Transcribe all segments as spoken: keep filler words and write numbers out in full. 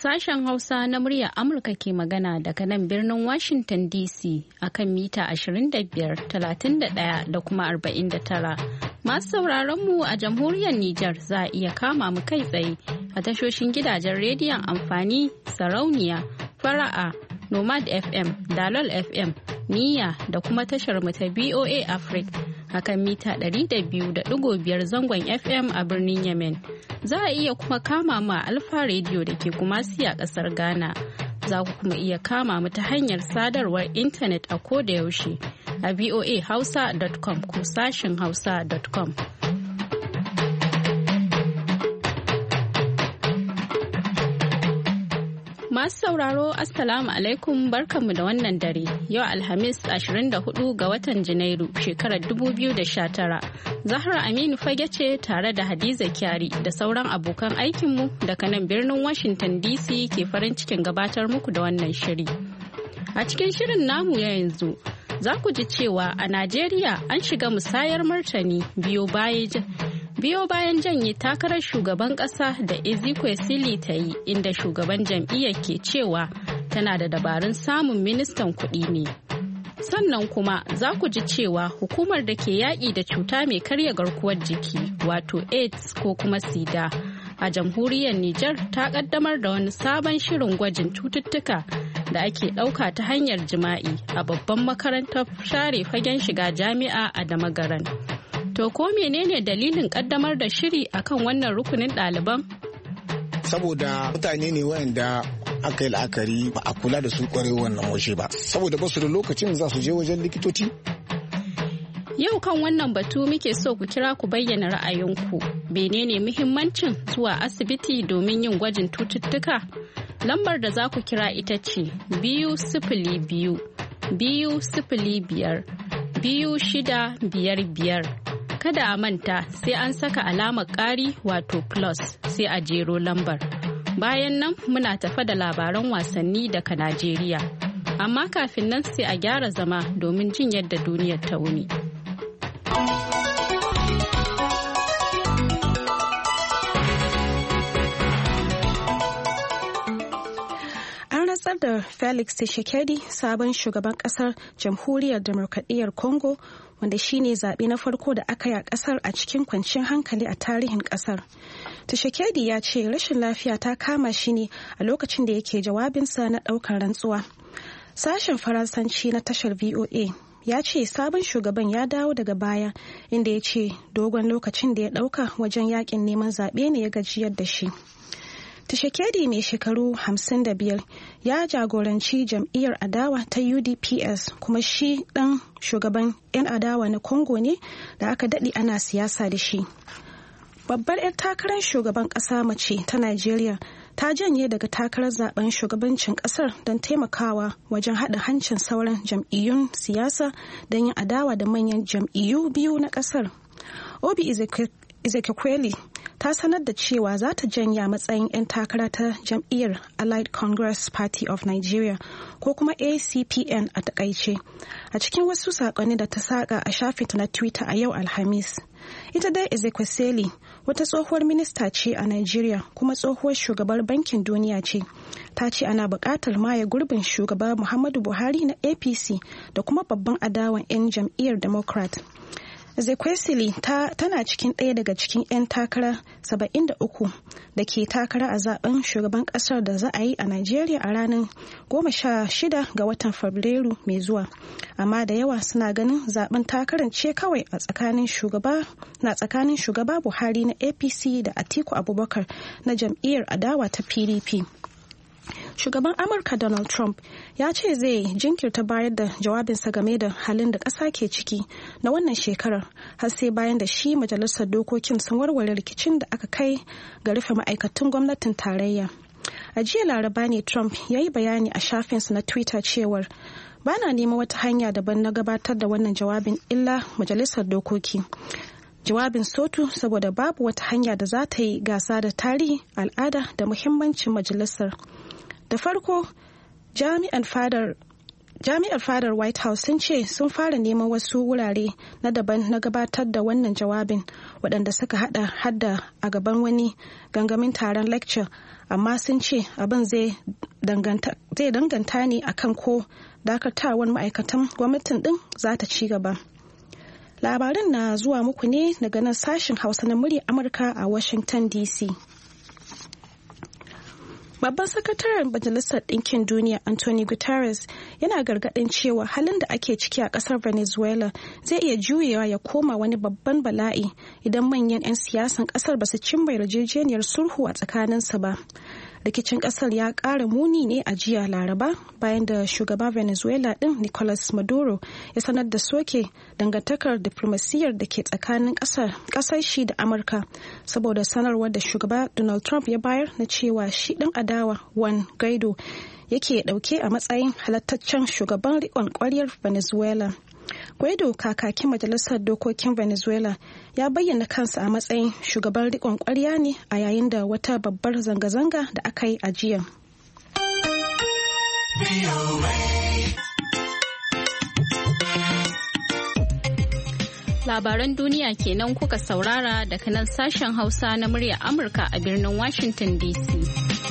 Sashen Hausa na muryar Amurka ke magana daga nan birnin Washington D C akan mita ashirin da biyar, talatin da ɗaya da kuma arba'in da tara. Masu sauraron mu a jamhuriyar Nijar za a iya kama mu kai tsaye a tashoshin gidajen rediyon amfani, sarauniya, fara'a, Nomad F M, Dalol F M, Niyya da kuma tashar mu ta B O A Africa akan mita ɗari da biyu da ɗigo biyar zangon F M a birnin Yemen. Za a iya kuma kama mu a Alfa Radio da ke Kumasi a ƙasar Ghana. Za ku kuma iya kama mu ta hanyar sadarwar intanet a koda yaushe a voa hausa dot com ko sashin hausa dot com. Masu sauraro Assalamu alaikum barkanmu da wannan dare yau Alhamis ashirin da hudu ga watan Janairu shekarar dubu biyu da sha tara. Zahra Aminu fage ce tare da Hadiza Kyari da sauran abokan aikinmu daga nan birnin Washington D C ke farin cikin gabatar muku da wannan shiri. A cikin shirin namu ya yanzu za ku ji cewa a Najeriya an shiga musayar martani biyo bayan biyo bayan janye takarar shugaban kasa da Ezekwesili ta yi inda shugaban jam'iyyar ke cewa tana da dabarun samun ministan kuɗi ne. Sannan kuma za ku ji cewa hukumar da ke yaƙi da cuta mai karya garkuwar jiki wato AIDS ko kuma sida a jamhuriyar Nijar ta ƙaddamar da wani sabon shirin gwajin cututtuka da ake ɗauka ta hanyar jima'i a babban makarantar share fagen shiga jami'a a Damagaran. To ko menene dalilin kaddamar da shiri akan wannan rukunin ɗaliban? Saboda mutane ne wayanda aka yi la'akari ba a kula da su kwarai wannan waje ba. Saboda ba su da lokacin za su je wajen likitoci. Yau kan wannan batu muke so ku kira ku bayyana ra'ayinku. Menene muhimmancin zuwa asibiti domin yin gwajin cututtuka? Lambar da za ku kira ita ce biyu sifili biyu, biyu sifili biyar, biyu shida biyar biyar. Kada a manta sai an saka alamar ƙari wato plus sai a jero lambar. Bayan nan muna tafa da labaran wasanni daga Najeriya. Amma kafin nan sai a gyara zama domin jin yadda duniyar ta wuni. An rantsar da Felix Tshisekedi sabon shugaban kasar Jamhuriyar Demokradiyyar Congo wanda shine zaɓe na farko da aka yi a ƙasar a cikin kwanciyar hankali a tarihin ƙasar. Tshisekedi ya ce rashin lafiya ta kama shi ne a lokacin da yake jawabinsa na ɗaukar rantsuwa. Sashen Faransanci na tashar V O A ya ce sabon shugaban ya dawo daga baya inda ya ce dogon lokacin da ya ɗauka wajen yakin neman zaɓe ne ya gajiyar da shi. Tshisekedi mai shekaru hamsin da biyar ya jagoranci jam'iyyar adawa ta U D P S kuma shi ɗan shugaban 'yan adawa na Congo ne da aka daɗe ana siyasa da shi. Babbar 'yar takarar shugaban ƙasa mace ta Najeriya ta janye daga takarar zaben shugabancin ƙasar don taimakawa wajen haɗa hancin sauran jam'iyyun siyasa don yin adawa da manyan jam'iyyu biyu na ƙasar. Obi Ezekwesili ta sanar da cewa za ta janya matsayin 'yan takara ta jam'iyyar Allied Congress Party of Nigeria ko kuma A C P N a takaice a cikin wasu saƙonni da ta saƙa a shafinta na Twitter a yau Alhamis. Ita dai Ezekwesili wata tsohuwar minista ce a Nigeria kuma tsohuwar shugabar bankin duniya ce. Ta ce ana buƙatar maye gurbin shugaba Muhammadu Buhari na A P C da kuma babban adawan 'yan jam'iyyar Democrat. Ezekwesili ta tana cikin ɗaya daga cikin 'yan takara saba'in da uku da ke takara a zaben shugaban ƙasar da za a yi a Najeriya a ranar goma sha shida ga watan Fabrairu mai zuwa. Amma da yawa suna ganin zaben takarar ce kawai a tsakanin shugaba na tsakanin shugaba Buhari na A P C da Atiku Abubakar na jam'iyyar adawa ta P D P. Shugaban Amurka Donald Trump ya ce zai jinkirta bayar da jawabinsa game da halin da ƙasa ke ciki na wannan shekarar har sai bayan da shi majalisar dokokin sun warware rikicin da aka kai ga rufe ma'aikatan gwamnatin tarayya. A jiya Laraba ne Trump ya yi bayani a shafinsa na Twitter cewar bana neman wata hanya daban na gabatar da wannan jawabin illa majalisar dokoki. Jawabin sotu saboda babu wata hanya da za ta yi gasa da tarihi, al'ada da muhimmancin majalisar. Da farko, jami'an fadar jami'ar fadar White House sun ce sun fara neman wasu wurare na daban na gabatar da wannan jawabin waɗanda suka hada hadda a gaban wani gangamin taron lecture, amma sun ce abin zai danganta ne akan ko dakatawar ma'aikatan gwamnatin din za ta ci gaba. Labaran na zuwa muku ne daga nan sashen Hausa na murya Amurka a Washington D C. Babban sakataren Majalisar Ɗinkin Duniya Antonio Guterres yana gargaɗin cewa halin da ake ciki a ƙasar Venezuela zai iya juyewa ya koma wani babban bala'i idan manyan 'yan siyasan ƙasar ba su cimma yarjejeniyar sulhu a tsakaninsu ba. Rikicin ƙasar ya ƙara muni ne a jiya Laraba bayan da shugaban Venezuela ɗin Nicolas Maduro ya sanar da soke dangantakar diplomasiyyar da ke tsakanin ƙasar shi da Amurka saboda sanarwar da shugaba Donald Trump ya bayar na cewa shi ɗan adawa Juan Guaido yake ɗauke a matsayin halattaccen shugaban riƙon ƙwaryar Venezuela. Guaido, kakakin majalisar dokokin Venezuela, ya bayyana kansa a matsayin shugaban riƙon ƙwarya ne a yayin da wata babbar zanga-zanga da aka yi a jiya. Labaran duniya kenan kuka saurara daga nan sashen Hausa na muryar Amurka a birnin Washington D C.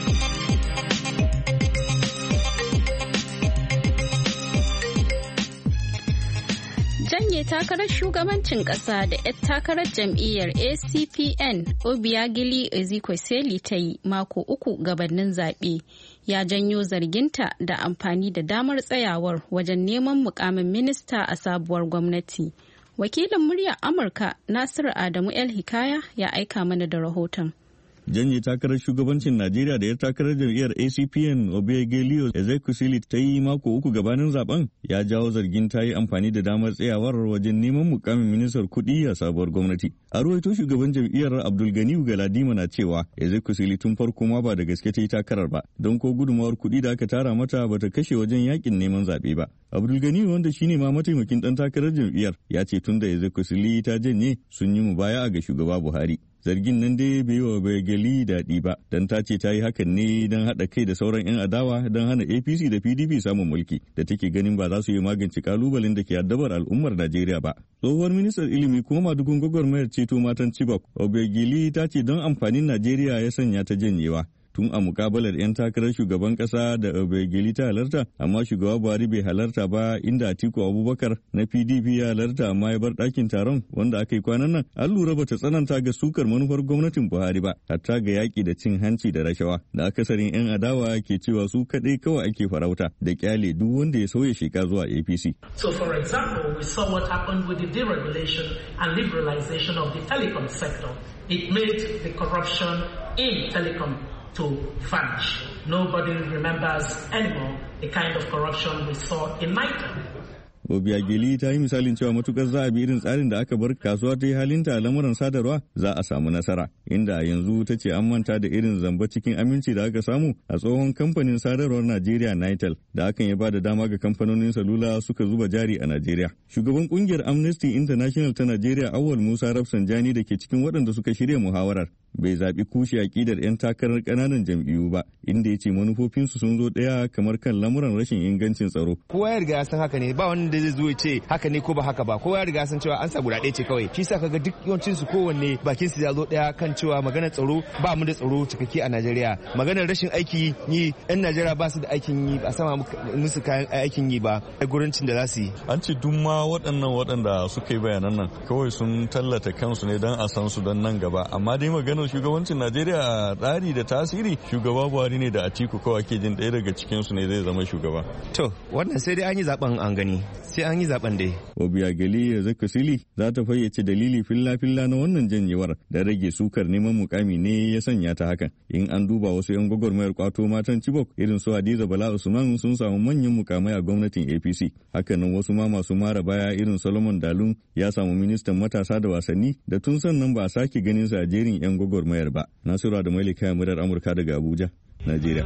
Janye takarar shugabancin ƙasa da 'yar takarar jam'iyyar A C P N Obiageli Ezekwesili ta yi mako uku gabanin zaɓe ya janyo zarginta da amfani da damar tsayawar wajen neman mukamin minista a sabuwar gwamnati. Wakilin muryar Amurka Nasiru Adamu El Hikaya ya aika mana da rahoton. Janye takarar shugabancin Najeriya da ya takarar jam'iyyar A C P N Obiageli Ezekwesili ta yi mako uku gabanin zaben ya jawo zargin ta yi amfani da damar tsayawar wajen neman mukamin ministar kuɗi a sabuwar gwamnati. A ruwaito shugaban jam'iyyar Abdulganiyu Galadima na cewa Ezekwesili tun farko ma ba da gaske ta yi takarar ba, don ko gudunmawar kuɗi da aka tara mata ba ta kashe wajen yakin neman zaɓe ba. Abdulganiyu, wanda shine ma mataimakin ɗan takarar jam'iyyar, ya ce tun da Ezekwesili ta janye sun yi mubaya'a ga shugaba Buhari. Zargin nan dai bai wa Obiageli daɗi ba, don ta ce ta yi hakan ne don haɗa kai da sauran 'yan adawa don hana A P C da P D P samun mulki, da take ganin ba za su yi magance kalubalen da ke addabar al'ummar Najeriya ba. Tsohuwar ministar ilimi kuma madugun gwagwarmayar ceto matan Chibok, Obiageli ta ce don amfanin Najeriya ya sanya ta janyewa. Tun a mukabalar 'yan takarar shugaban kasa da Obiageli ta halarta, amma shugaba Buhari bai halarta ba, inda Atiku Abubakar na P D P ya halarta amma ya bar ɗakin taron wanda aka yi kwanan nan. An lura bata tsananta ga sukar manufar gwamnatin Buhari ba, hatta ga yaƙi da cin hanci da rashawa, da akasarin 'yan adawa ke cewa su kaɗai kawai ake farauta da kyale duk wanda ya sauya sheka zuwa A P C. So for example, we saw what happened with the deregulation and liberalization of the telecom sector. It made the corruption in telecom to vanish. Nobody remembers anymore the kind of corruption we saw in NITEL. Obiageli ta yi misalin cewa matukar za a bi irin tsarin da aka bar kasuwa ta yi halinta a lamuran sadarwa za a samu nasara, inda yanzu ta ce an manta da irin zamba cikin aminci da aka samu a tsohon kamfanin sadarwar Najeriya NITEL, da hakan ya ba da dama ga kamfanonin salula suka zuba jari a Najeriya. Shugaban kungiyar Amnesty International ta Najeriya Awal Musa Rafsanjani da ke cikin waɗanda suka shirya muhawarar bai zaɓi kushe aƙidar 'yan takarar ƙananan jam'iyyu ba, inda ya ce manufofinsu sun zo ɗaya kamar kan lamuran rashin ingancin tsaro. Kowa ya riga ya san haka ne, ba wanda zai zo ya ce haka ne ko ba haka ba, kowa ya riga ya san cewa an sa guda ɗaya ce kawai. Shi sa kaga duk yawancin su kowanne bakin su ya zo ɗaya kan cewa maganar tsaro ba mu da tsaro cikakke a Najeriya. Maganar rashin aiki yi, 'yan Najeriya ba su da aikin yi, ba sama musu kayan aikin yi ba, gurancin da za su yi. An ce duk ma waɗannan waɗanda suka yi bayanan nan kawai sun tallata kansu ne don a san su don nan gaba, amma dai maganar shugabancin Najeriya a tsari da tasiri shugaba Buhari ne da Atiku kawai ke jin ɗaya daga cikinsu ne zai zama shugaba. To wannan sai dai an yi zaben an gani, sai an yi zaben dai. Obiageli Ezekwesili za ta fayyace dalili filla-filla na wannan janyewar da rage sukar neman mukami ne ya sanya ta hakan. In an duba wasu 'yan gwagwarmayar kwato matan Chibok irin su Hadiza Bala Usman sun samu manyan mukamai a gwamnatin A P C. Hakanan wasu ma masu mara baya irin Solomon Dalun ya samu ministan matasa da wasanni da tun sannan ba a sake ganin sa a jerin 'yan gwagwarmayar ba. Nasiru da Malika murar Amurka daga Abuja, Najeriya.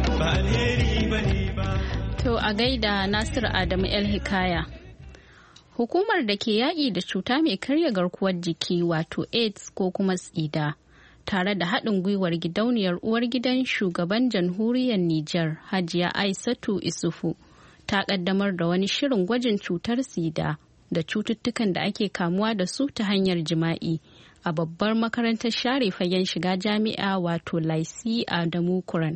To a gaida Nasiru Adamu El Hikaya. Hukumar da ke yaƙi da cuta mai karya garkuwar jiki wato AIDS ko kuma tsida tare da haɗin gwiwar gidauniyar uwar gidan shugaban jamhuriyar Nijar Hajiya Aisatu Isufu ta ƙaddamar da wani shirin gwajin cutar sida da cututtukan da ake kamuwa da su ta hanyar jima'i a babbar makarantar share fagen shiga jami'a wato Laisi Adamu Kuran.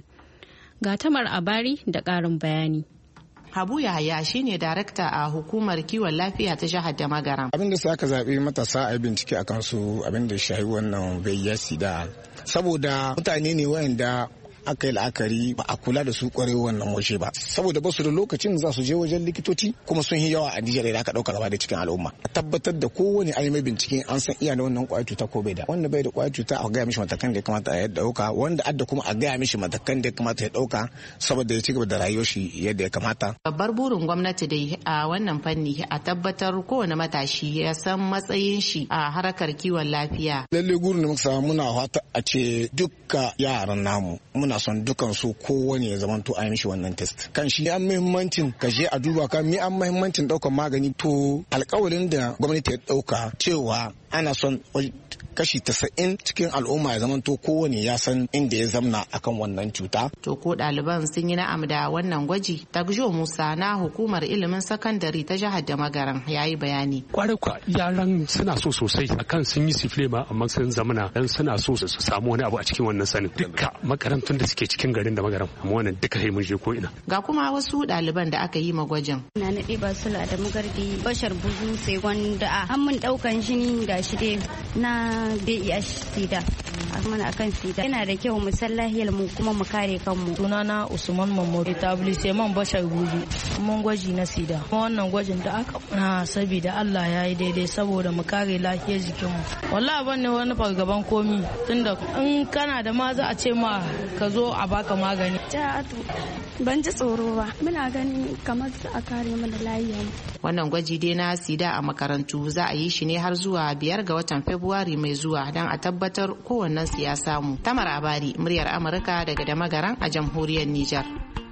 Ga Tamar Abari da ƙarin bayani. Habu Yahaya shine darakta a hukumar kiwon lafiya ta jihar da Magaram. Abin da aka zaɓi matasa a yi bincike akan su abin da shahi wannan V I H da saboda mutane ne wayanda aka yi la'akari ba a kula da su kwarai wannan waje ba saboda ba su da lokacin za su je wajen likitoci kuma sun yi yawa a Nijar da aka dauka gaba da cikin al'umma a tabbatar da kowane ayi mai bincike an san iya da wannan kwayar cuta ko bai da wanda bai da kwayar cuta a gaya mishi matakan da ya kamata ya dauka wanda adda kuma a gaya mishi matakan da ya kamata ya dauka saboda ya ci gaba da rayuwar shi yadda ya kamata. Babbar burin gwamnati dai a wannan fanni a tabbatar kowane matashi ya san matsayin shi a harkar kiwon lafiya. Lalle gurin da muka samu muna fata a ce dukka yaran namu muna son dukan su kowane ya zamanto a yi mishi wannan test kan shi an muhimmancin ka je a duba ka mi an muhimmancin daukar magani to alƙawarin da gwamnati ya dauka cewa ana son kashi tasa'in cikin al'umma ya zamanto kowane ya san inda ya zamna akan wannan cuta. To ko ɗaliban sun yi na'am da wannan gwaji? Tagjo Musa na hukumar ilimin sakandare ta jihar da Magaran ya yi bayani. Kwarai kwa yaran suna so sosai akan sun yi sifile ma amma sun zamana dan suna so su samu wani abu a cikin wannan sanin. Dukka makarantun da suke cikin garin da Magaran amma wannan duka sai mun je ko ina. Ga kuma wasu ɗaliban da aka yi ma gwajin. Na naɗe ba su da magardi Bashar Buzu sai wanda a hannun ɗaukan jini ga shi dai na V I H sida mana akan sida yana da kyau mu san lahiyar mu kuma mu kare kanmu. Sunana Usman Mamman Etablissement Bashar Buzu mun gwaji na sida kuma wannan gwajin da aka na saboda Allah ya yi daidai saboda mu kare lafiyar jikinmu. Wallahi ban ne wani fargaban komi tunda in kana da ma za a ce ma ka zo a baka magani. Ja'atu ban ji tsoro ba muna ganin kamar a kare mana lafiyar. Wannan gwaji dai na sida a makarantu za a yi shi ne har zuwa biyar ga watan Fabrairu mai zuwa don a tabbatar kowannen su ya samu. Tamar Abari, muryar Amurka daga Damagaran a jamhuriyar Nijar.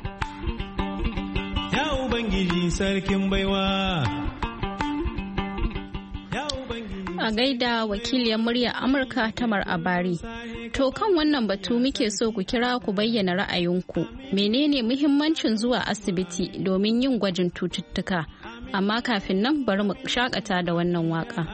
Ya Ubangiji sarkin baiwa. A gaida wakiliyar muryar Amurka Tamar Abari. To kan wannan batu muke so ku kira ku bayyana ra'ayinku. Menene muhimmancin zuwa asibiti domin yin gwajin cututtuka? Amma kafin nan bari mu shakata da wannan waka.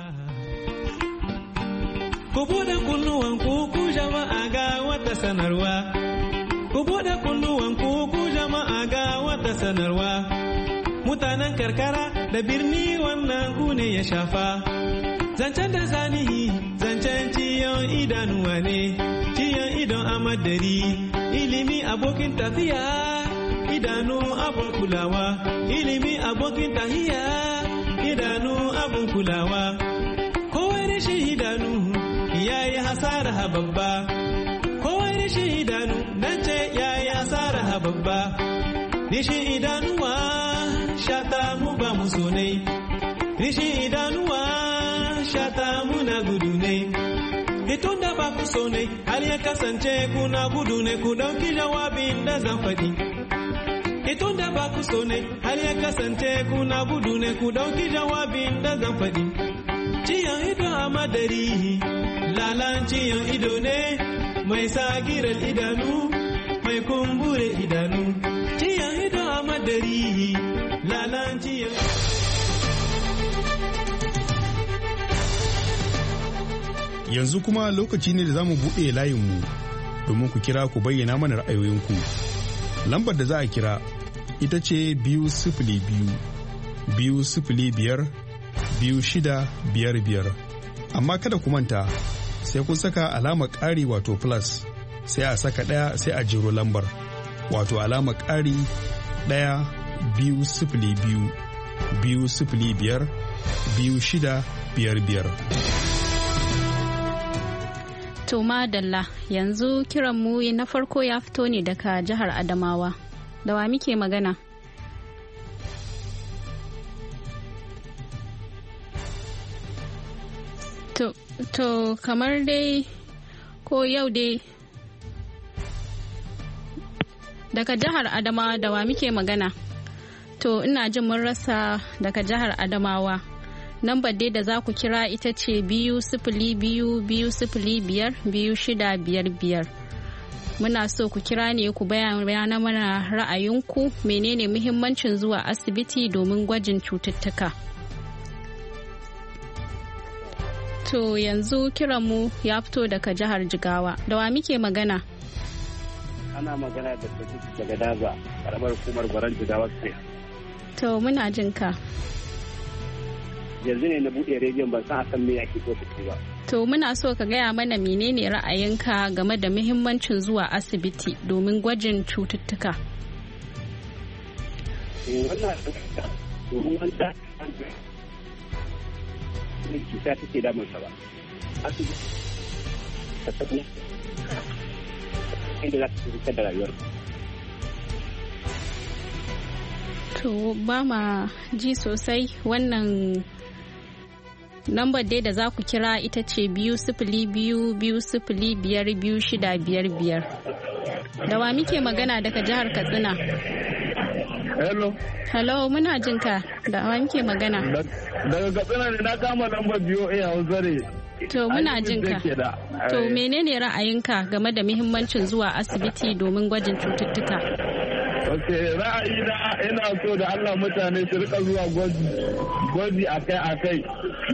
Ku buɗe kunnuwan ku jama'a ga wata sanarwa. Ku buɗe kunnuwan ku jama'a ga wata sanarwa. Mutanen karkara da birni wannan ku ne ya shafa. Zancen da zanihi zancen ciyon idanuwa ne. Ciyon idon amadari ilimi abokin tafiya. Idanu abun kulawa ilimi abokin tahiya. Idanu abun kulawa kowai rashin idanu ya yi hasara babba kowai rashin idanu nan ce ya yi hasara babba rashin idanuwa shata mu ba mu so ne rashin idanuwa shata mu na gudu ne itun da ba ku so ne har ya kasance kuna gudu ne ku dauki jawabin da zan faɗi itun da ba ku so ne har ya kasance kuna gudu ne ku dauki jawabin da zan faɗi ciyan ido a madari lalan ciyan ido ne mai sagirar idanu mai kumbure idanu ciyan ido a madari lalan ciyan yanzu kuma lokaci ne da za mu buɗe layinmu domin ku kira ku bayyana mana ra'ayoyinku lambar da za a kira ita ce biyu sifili biyu biyu sifili biyar biyu shida biyar biyar amma kada ku manta sai kun saka alamar ƙari wato plus sai a saka ɗaya sai a jero lambar wato alamar ƙari ɗaya biyu sifili biyu biyu sifili biyar biyu shida biyar biyar. To madalla yanzu kiranmu na farko ya fito ne daga jihar Adamawa. Da wa muke magana? To, to kamar dai ko yau dai daga jihar Adamawa da wa muke magana? To ina jin mun rasa daga jihar Adamawa. Lambar dai da za ku kira ita ce biyu sifili biyu biyu sifili biyar biyu shida biyar biyar. Muna so ku kira ne ku bayyana mana ra'ayinku menene muhimmancin zuwa asibiti domin gwajin cututtuka. To yanzu kiranmu ya fito daga jihar Jigawa. Da wa muke magana? Ana magana da daga Daza, karamar hukumar Gwaran Jigawa sai. To muna jin ka. Yanzu ne na buɗe rediyon ban san akan me yake ko take ba. To muna so ka gaya mana menene ra'ayinka game da muhimmancin zuwa asibiti domin gwajin cututtuka. Wannan domin wanda ne cuta take damun sa ba. Asibiti ta tabbata inda za ta tsira da rayuwar. To ba ma ji sosai wannan lambar dai da za ku kira ita ce biyu sifili biyu biyu sifili biyar biyu shida biyar biyar. Da wa muke magana daga jihar Katsina? Hello. Hello, muna jin ka. Da wa muke magana? Daga Katsina ne na kama lambar biyu a Hausa ne. To muna jin ka. To menene ra'ayinka game da muhimmancin zuwa asibiti domin gwajin cututtuka? Ok, ra'ayina ina so da Allah mutane su rika zuwa gwaji akai-akai.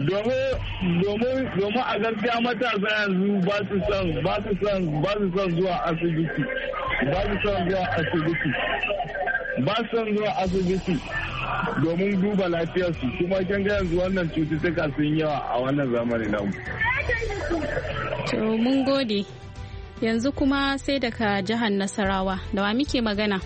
Domin a gaskiya matasa yanzu ba su son ba su son ba su son zuwa asibiti. Ba su son zuwa asibiti. Ba su son zuwa asibiti domin duba lafiyarsu kuma kin ga yanzu wannan cututtuka sun yawa a wannan zamani namu. To mun gode. Yanzu kuma sai daga jihar Nasarawa. Da wa muke magana?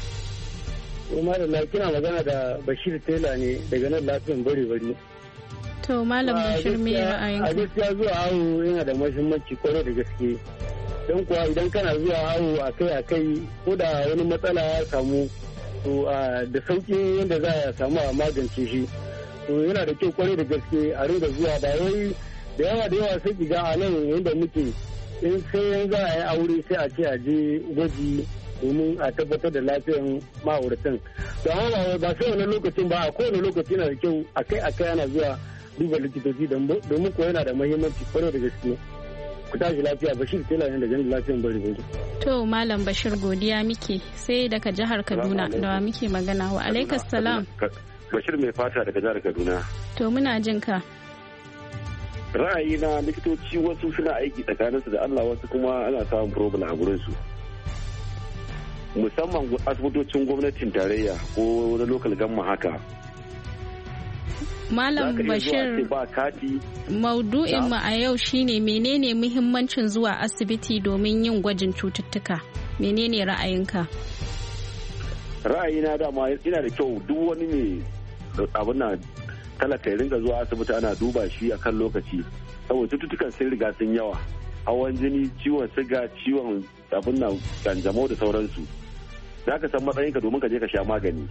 Umar da kina magana da Bashir Tela ne daga nan lafiyan bari bari. To Malam Bashir me ra'ayinka? A gaskiya zuwa awo yana da muhimmanci kwarai da gaske. Don kuwa idan kana zuwa awo akai-akai ko da wani matsala ya samu to da sauki yadda za a samu a magance shi. To yana da kyau kwarai da gaske a ringa zuwa ba wai da yawa da yawa sai kiga a nan yadda muke in sai za a yi aure sai a ce a je gwaji domin a tabbatar da lafiyar ma'auratan. To amma ba sai wani lokacin ba a kowane lokaci yana da kyau akai akai ana zuwa duba likitoci domin ko yana da muhimmanci kwarai da gaske. Ku tashi lafiya Bashir Tela ne da ganin lafiyan bari bari. To Malam Bashir godiya muke sai daga jihar Kaduna da wa muke magana wa alaikas salam. Bashir mai fata daga jihar Kaduna. To muna jin ka. Ra'ayina likitoci wasu suna aiki tsakaninsu da Allah wasu kuma ana samun problem a gurinsu. Musamman asibitocin gwamnatin tarayya ko wani lokal gamma haka. Malam Bashir, maudu'in mu a yau shine menene muhimmancin zuwa asibiti domin yin gwajin cututtuka? Menene ra'ayinka? Ra'ayina dama ina da kyau duk wani mai abin na talaka ya ringa zuwa asibiti ana duba shi a kan lokaci saboda cututtukan sun riga sun yawa, hawan jini, ciwon siga, ciwon abin na kanjamau da sauransu. Za ka san matsayinka domin ka je ka sha magani.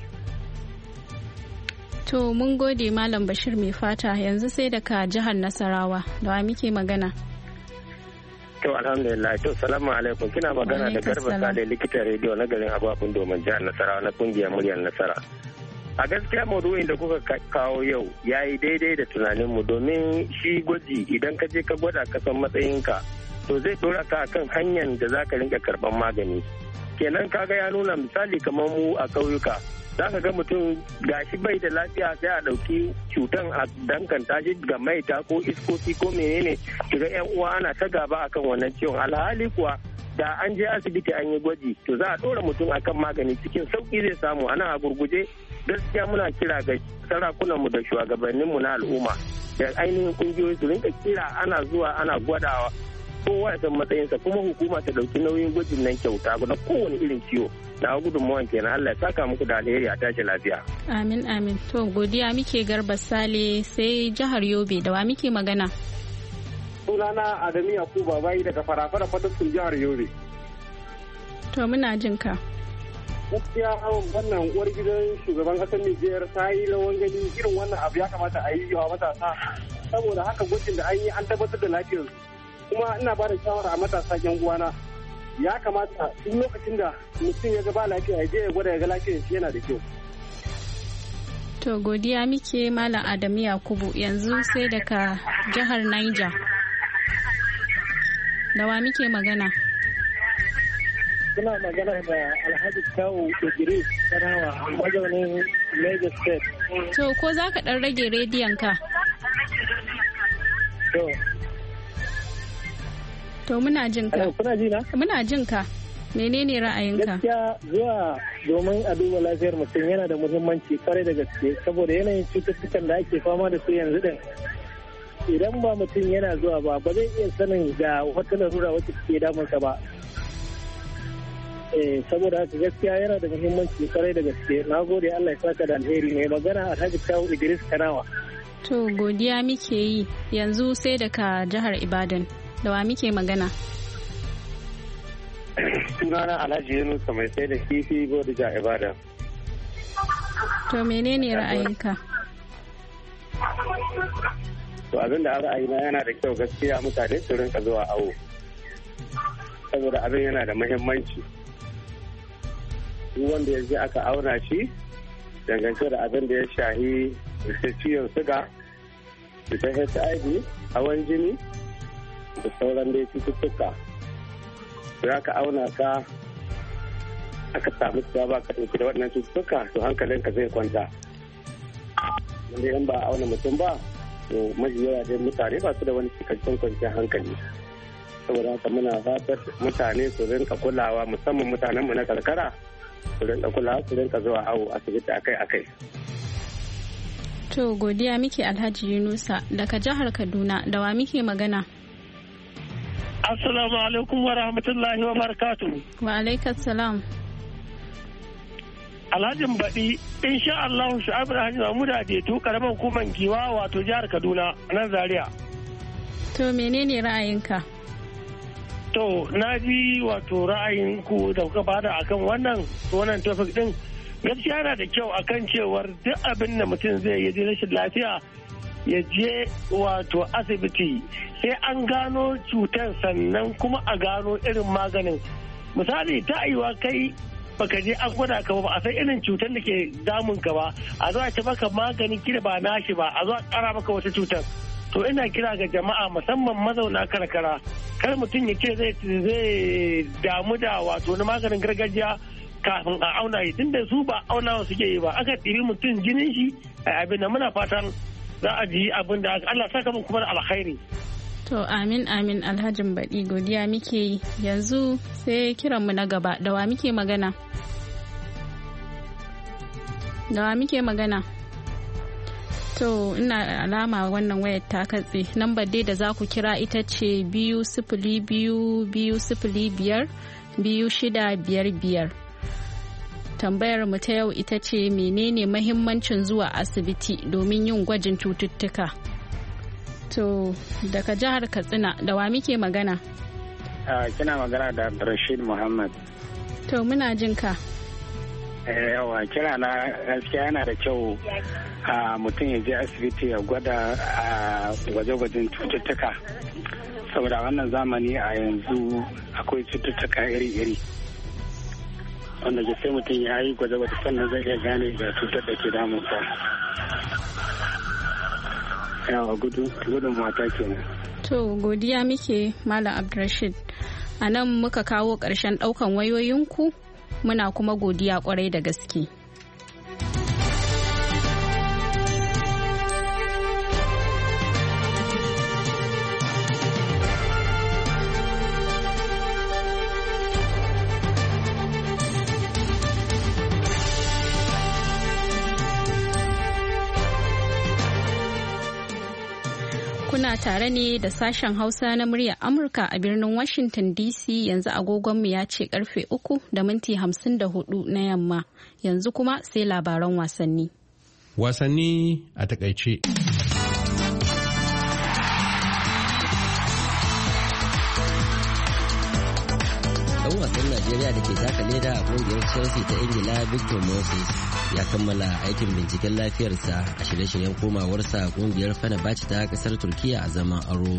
To mun gode Malam Bashir mai fata. Yanzu sai daga jihar Nasarawa da wa muke magana. To alhamdulillah. To salamu alaikum. Kina magana da Garba Sale likitan rediyo na garin Agwabun Domin jihar Nasarawa na kungiyar muryar Nasara. A gaskiya maudu'in da kuka kawo yau ya yi daidai da tunaninmu domin shi gwaji idan ka je ka gwada ka san matsayinka to zai dora ka akan hanyar da za ka rinka karban magani. Kenan kaga ya nuna misali kamar mu a ƙauyuka za ka ga mutum gashi bai da lafiya sai a ɗauki cutan a danganta shi ga maita ko iskoki ko menene shiga yan uwa ana ta gaba akan wannan ciwon alhali kuwa da an je asibiti an yi gwaji to za a ɗora mutum akan magani cikin sauki zai samu ana a gurguje gaskiya muna kira ga sarakunanmu da shugabanninmu na al'umma da ainihin kungiyoyi su rinka kira ana zuwa ana gwadawa kowa ya san matsayinsa kuma hukuma ta dauki nauyin gwajin nan kyauta da kowane irin ciwo na gudunmawan kenan Allah ya saka muku da alheri a tashi lafiya. Amin amin. To godiya muke Garba Sale sai jihar Yobe da wa muke magana. Sunana Adamu Yakubu Bayi daga Farafara Fataskun jihar Yobe. To muna jin ka. Gaskiya wannan uwar gidan shugaban kasar Nijiyar ta yi lawan gani irin wannan abu ya kamata a yi wa matasa saboda haka gwajin da an yi an tabbatar da lafiyarsu. Kuma ina ba da shawara a matasa yan uwana ya kamata duk lokacin da mutum ya ga ba lafiya ya je ya gwada ya ga lafiyar shi yana da kyau. To godiya muke Malam Adamu Yakubu yanzu sai daga jihar Niger. Da wa muke magana? Kuna magana da Alhaji Kawu Idris Kanawa mazaunin Lagos State. To ko za ka ɗan rage rediyon ka? To. To muna jin ka. Kuna ji na? Muna jin ka. Menene ra'ayinka? Gaskiya zuwa domin a duba lafiyar mutum yana da muhimmanci kwarai da gaske saboda yanayin cututtukan da ake fama da su yanzu din. Idan ba mutum yana zuwa ba ba zai iya sanin ga wata larura wacce take damunsa ba. Eh saboda haka gaskiya yana da muhimmanci kwarai da gaske. Na gode Allah ya saka da alheri mai magana Alhaji Kawu Idris Kanawa. To godiya muke yi yanzu sai daga jihar Ibadan. Da wa muke magana? Sunana Alhaji Yunus mai sai da kifi Bodija Ibadan. To menene ra'ayinka? To abin da ra'ayina yana da kyau gaskiya mutane su rinka zuwa awo. Saboda abin yana da muhimmanci. Duk wanda ya je aka auna shi dangance da abin da ya shahi da ciwon suga, da H I V, hawan jini da sauran dai cututtuka. Za ka auna ka aka samu cewa ba ka ɗauki da waɗannan cututtuka to hankalinka zai kwanta. Wanda in ba auna mutum ba to mafi yawa dai mutane ba su da wani cikakken kwanciyar hankali. Saboda haka muna fatar mutane su rinka kulawa musamman mutanenmu na karkara su rinka kulawa su rinka zuwa awo asibiti akai-akai. To godiya muke Alhaji Yunusa daga jihar Kaduna da wa muke magana? Assalamu alaikum wa rahmatullahi wa barakatuhu. Wa alaikas salam. Alhajin baɗi, insha Allah Shu'aib Alhaji Mahmud Adetu karaman hukumar Giwa wato jihar Kaduna nan Zaria. To menene ra'ayinka? To na ji wato ra'ayinku da kuka bada akan wannan wannan topic din. Gaskiya yana da kyau akan cewar duk abin da mutum zai yi rashin lafiya ya je wato asibiti sai an gano cutar sannan kuma a gano irin maganin. Misali ta aiwa kai baka je an gwada ka ba a san irin cutar da ke damun ka ba a zo a ci maka maganin kira ba nashi ba a zo a kara maka wata cutar. To ina kira ga jama'a musamman mazauna karkara kar mutum ya ce zai zai damu da wato na maganin gargajiya kafin a auna yi tunda su ba aunawa suke yi ba aka ɗiri mutum jinin shi a abin da muna fatan za a ji abin da Allah saka mun kuma da alkhairi. To amin amin Alhajin baɗi godiya muke yi yanzu sai kiranmu na gaba da wa muke magana? Da wa muke magana? To ina alama wannan wayar ta katse lambar dai da za ku kira ita ce biyu sifili biyu biyu sifili biyar biyu shida biyar biyar. Tambayar mu ta yau ita ce menene mahimmancin zuwa asibiti domin yin gwajin cututtuka. To daga jihar Katsina da wa muke magana? Uh, kina magana da Rashid Muhammad. To muna jin ka. Eh, yawa kira na gaskiya yana da kyau a mutum ya je asibiti ya gwada a gwaje-gwajen cututtuka. Saboda wannan zamani a yanzu akwai cututtuka iri-iri. Wanda ke sai mutum ya yi gwaje-gwaje sannan zai iya gane ga cutar da ke damunsa. Yawa gudun mata kenan. To godiya muke Malam Abdulrashid. A nan muka kawo ƙarshen ɗaukan wayoyinku muna kuma godiya ƙwarai da gaske. Kuna tare ne da sashen Hausa na muryar Amurka a birnin Washington D C yanzu agogonmu ya ce karfe uku da minti hamsin da hudu na yamma. Yanzu kuma sai labaran wasanni. Wasanni a takaice. Dan wasan Najeriya da ke taka leda a kungiyar Chelsea ta Ingila Victor Moses ya kammala aikin binciken lafiyarsa a shirye-shiryen komawarsa kungiyar Fenerbahce ta kasar Turkiya a zaman aro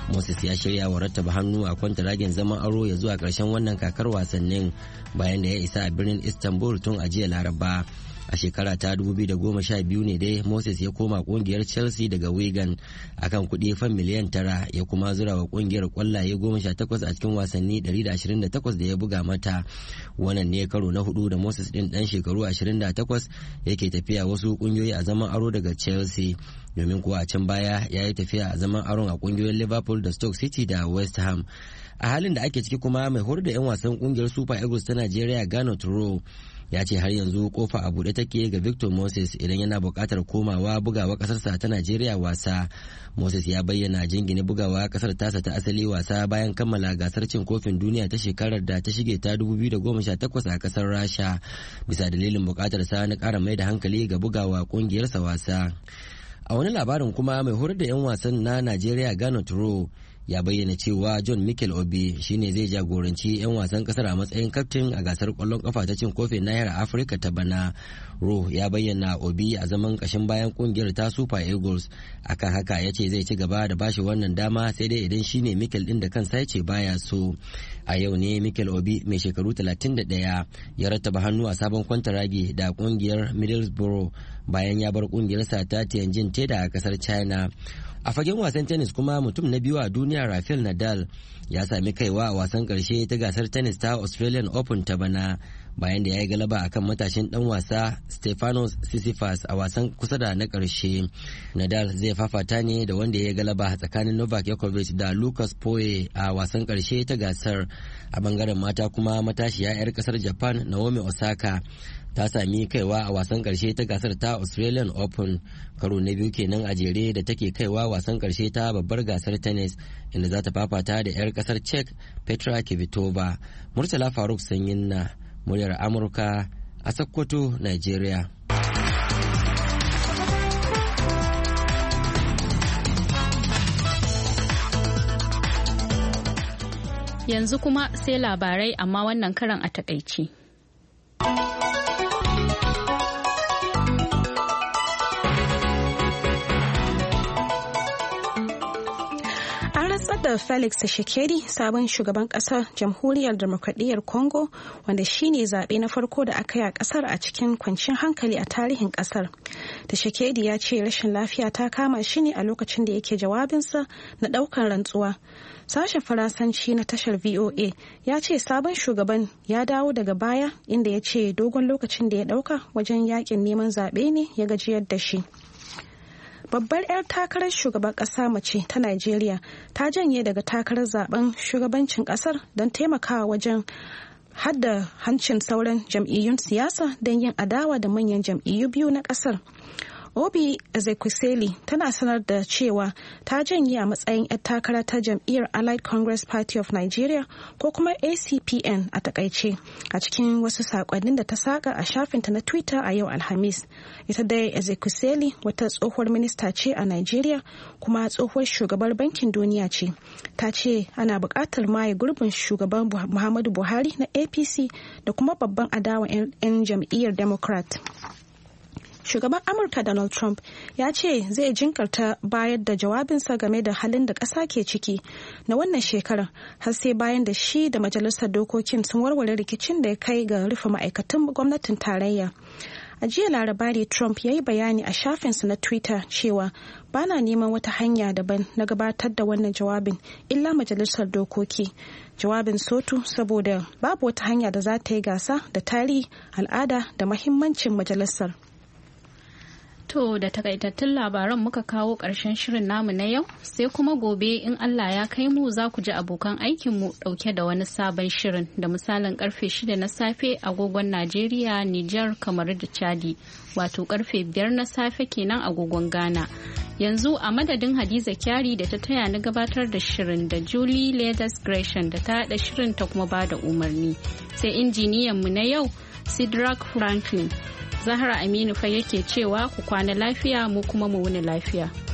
Moses ya shirya wa rattaba hannu a kwantaragin zaman aro ya zuwa ƙarshen wannan kakar wasannin bayan da ya isa a birnin Istanbul tun a jiya Laraba. A shekara ta dubu biyu da goma sha biyu ne dai Moses ya koma kungiyar Chelsea daga Wigan akan kuɗi fan miliyan tara, ya kuma zura wa kungiyar kwallaye goma sha takwas a cikin wasanni ɗari da ashirin da takwas da ya buga mata. Wannan ne karo na hudu da Moses ɗin ɗan shekaru ashirin da takwas yake tafiya wasu kungiyoyi a zaman aro daga Chelsea, domin kuwa a can baya ya yi tafiya a zaman aron a kungiyoyin Liverpool da Stoke City da West Ham. A halin da ake ciki kuma mai horar da 'yan wasan kungiyar Super Eagles ta Najeriya Gernot Rohr ya ce har yanzu kofa a buɗe take ga Victor Moses idan yana buƙatar komawa bugawa ƙasarsa ta Najeriya wasa. Moses ya bayyana jingine bugawa ƙasar tasa ta asali wasa bayan kammala gasar cin kofin duniya ta shekarar da ta shige ta dubu biyu da goma sha takwas a ƙasar Rasha bisa dalilin buƙatar sa na ƙara mai da hankali ga bugawa ƙungiyarsa wasa. A wani labarin kuma mai horar da 'yan wasan na Najeriya Gernot Rohr ya bayyana cewa John Mikel Obi shine zai jagoranci 'yan wasan kasar a matsayin kaftin a gasar kwallon kafa ta cin kofin nahiyar Afirka ta bana. Roh ya bayyana Obi a zaman kashin bayan kungiyar ta Super Eagles, akan haka ya ce zai ci gaba da bashi wannan dama sai dai idan shine Mikel din da kansa ya ce baya so. A yau ne Mikel Obi mai shekaru talatin da ɗaya ya rattaba hannu a sabon kwantaragi da kungiyar Middlesbrough bayan ya bar kungiyarsa ta Tianjin Teda a kasar China. A fagen wasan tennis kuma mutum na biyu a duniya Rafael Nadal ya sami kaiwa a wasan karshe ta gasar tennis ta Australian Open ta bana bayan da ya yi galaba akan matashin dan wasa Stefanos Tsitsipas a wasan kusa da na karshe. Nadal zai fafata ne da wanda ya yi galaba tsakanin Novak Djokovic da Lucas Poye a wasan karshe ta gasar. A bangaren mata kuma matashiya 'yar kasar Japan Naomi Osaka ta sami kaiwa a wasan karshe ta gasar ta Australian Open, karo na biyu kenan a jere da take kaiwa wasan karshe ta babbar gasar tennis, inda za ta fafata da 'yar kasar Czech Petra Kvitova. Murtala Faruk Sanyin na muryar Amurka a Sokoto, Nigeria. Yanzu kuma sai labarai, amma wannan karan a takaici. da Felix Tshisekedi, sabon shugaban kasar jamhuriyar demokradiyyar Congo, wanda shine zaɓe na farko da aka yi a kasar a cikin kwanciyar hankali a tarihin kasar. Tshisekedi ya ce rashin lafiya ta kama shi ne a lokacin da yake jawabinsa na ɗaukar rantsuwa. Sashen Faransanci na tashar V O A ya ce sabon shugaban ya dawo daga baya, inda ya ce dogon lokacin da ya ɗauka wajen yakin neman zaɓe ne ya gajiyar da shi. Babbar 'yar takarar shugaban ƙasa mace ta Najeriya ta janye daga takarar zaben shugabancin ƙasar don taimakawa wajen hada hancin sauran jam'iyyun siyasa don yin adawa da manyan jam'iyyu biyu na ƙasar. Obi Ezekwesili tana sanar da cewa ta janye a matsayin 'yar takara ta jam'iyyar Allied Congress Party of Nigeria ko kuma A C P N a takaice, a cikin wasu sakonnin da ta saka a shafinta na Twitter a yau Alhamis. Ita dai Ezekwesili wata tsohuwar minista ce a Nigeria kuma tsohuwar shugabar bankin duniya ce. Ta ce ana buƙatar maye gurbin shugaban Muhammadu Buhari na A P C da kuma babban adawa 'yan jam'iyyar Democrat. Shugaban Amurka Donald Trump ya ce zai jinkarta bayar da jawabinsa game da halin da ƙasa ke ciki na wannan shekarar har sai bayan da shi da majalisar dokokin sun warware rikicin da ya kai ga rufe ma'aikatan gwamnatin tarayya. A jiya Laraba ne Trump ya yi bayani a shafinsa na Twitter cewa bana neman wata hanya daban na gabatar da wannan jawabin illa majalisar dokoki. Jawabin sotu saboda babu wata hanya da za ta yi gasa da tarihi, al'ada da mahimmancin majalisar. To da takaitattun labaran muka kawo ƙarshen shirin namu na yau, sai kuma gobe in Allah ya kai mu za ku ji abokan aikinmu ɗauke da wani sabon shirin da misalin karfe shida na safe agogon Najeriya, Nijar, kamar da Chadi, wato karfe biyar na safe kenan agogon Ghana. Yanzu a madadin Hadiza Kyari da ta taya ni gabatar da shirin da Julie Leathers Gresham da ta haɗa shirin ta kuma ba da umarni, sai injiniyanmu na yau Sidrak Franklin. Zahra Aminu fa yake cewa ku kwana lafiya mu kuma mu wuni lafiya.